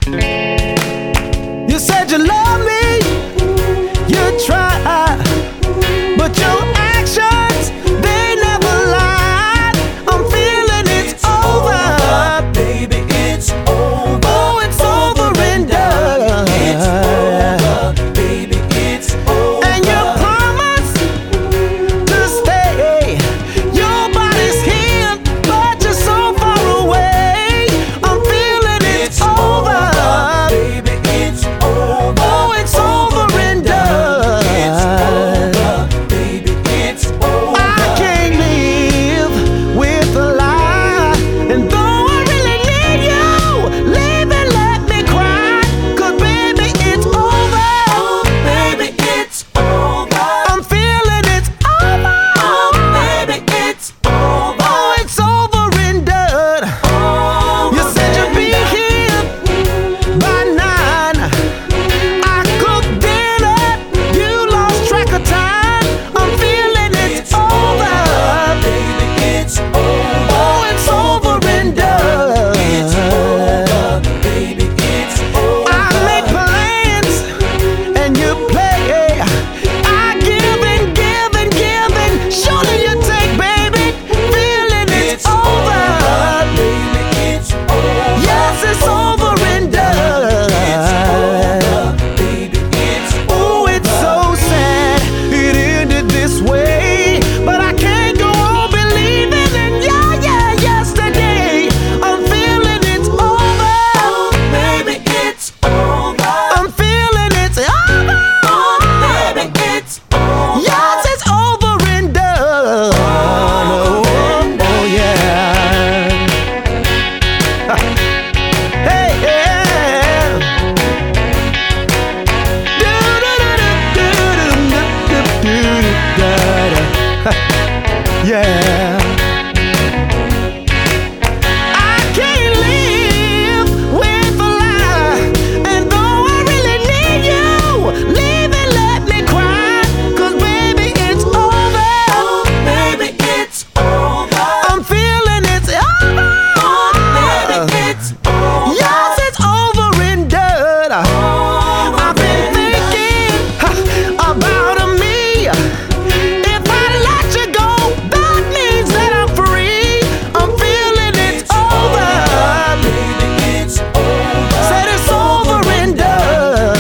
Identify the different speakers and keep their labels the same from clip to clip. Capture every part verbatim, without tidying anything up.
Speaker 1: You said you love me, you tried, but your actions, they never lied. I'm feeling it's over,
Speaker 2: baby, it's over.
Speaker 1: Oh, it's over and done.
Speaker 2: It's over, baby, it's over.
Speaker 1: And you promised to stay. Your body's here, but you're so far away. I'm feeling it's,
Speaker 2: It's
Speaker 1: over,
Speaker 2: baby, it's over.
Speaker 1: Oh, it's over and done.
Speaker 2: It's over, baby, it's over.
Speaker 1: I can't live with a lie, and though I really need you, leave and let me cry. 'Cause baby, it's over,
Speaker 2: Baby, it's over.
Speaker 1: I'm feeling it's over,
Speaker 2: Baby, it's over.
Speaker 1: Oh, it's over and done. You said you'd be here by nine. I cooked dinner, you lost track of time. I'm feeling it's over,
Speaker 2: Baby, it's over.
Speaker 1: Oh, it's over and done.
Speaker 2: It's over. Baby, it's over.
Speaker 1: I make plans and you play. I give and give and give and surely you take, baby. Feeling it's,
Speaker 2: It's
Speaker 1: over.
Speaker 2: Baby, it's over.
Speaker 1: Yes, it's over and done.
Speaker 2: Baby, it's
Speaker 1: Oh, it's so sad it ended this way, but I can't go on believing in yeah, yeah, yesterday. I'm feeling it's over,
Speaker 2: Baby, it's over.
Speaker 1: I'm feeling it's over.
Speaker 2: Baby, it's over.
Speaker 1: Yes, it's over and done. Oh, oh yeah. Hey, yeah. Do-do-do-do-do-do-do-do-do-do-do. Yeah. I can't live with a lie, and though I really need you, leave and let me cry. 'Cause baby, it's over,
Speaker 2: Baby, it's over.
Speaker 1: I'm feeling it's over,
Speaker 2: Baby, it's over.
Speaker 1: Yes, it's over and done. I've been thinking ha, about a me. If I let you go, that means that I'm free. I'm feeling it's over,
Speaker 2: Baby, it's over.
Speaker 1: said it's over and done.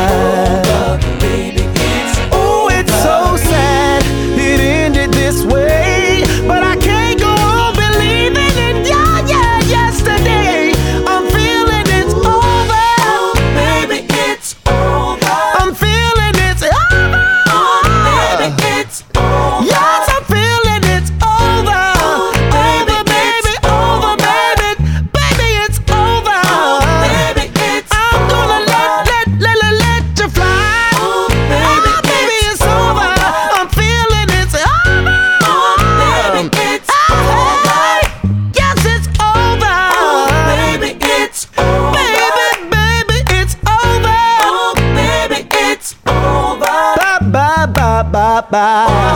Speaker 2: Baby, it's
Speaker 1: Oh, it's so sad it ended this way, but I can't go on believing in yeah, yeah, yesterday. I'm feeling it's over,
Speaker 2: Baby, it's over.
Speaker 1: I'm feeling it's over.
Speaker 2: Baby, it's over.
Speaker 1: Yes, I'm feeling it's over. Over, baby, over, baby. Baby, it's over.
Speaker 2: Baby, it's
Speaker 1: I'm gonna let, let, let, let, let you fly. Oh, baby, it's over. I'm feeling it's over.
Speaker 2: Baby, it's
Speaker 1: Hey, yes, it's over.
Speaker 2: Baby, it's over.
Speaker 1: Baby, baby, it's over.
Speaker 2: Baby, it's over.
Speaker 1: Bye, bye, bye, bye, bye.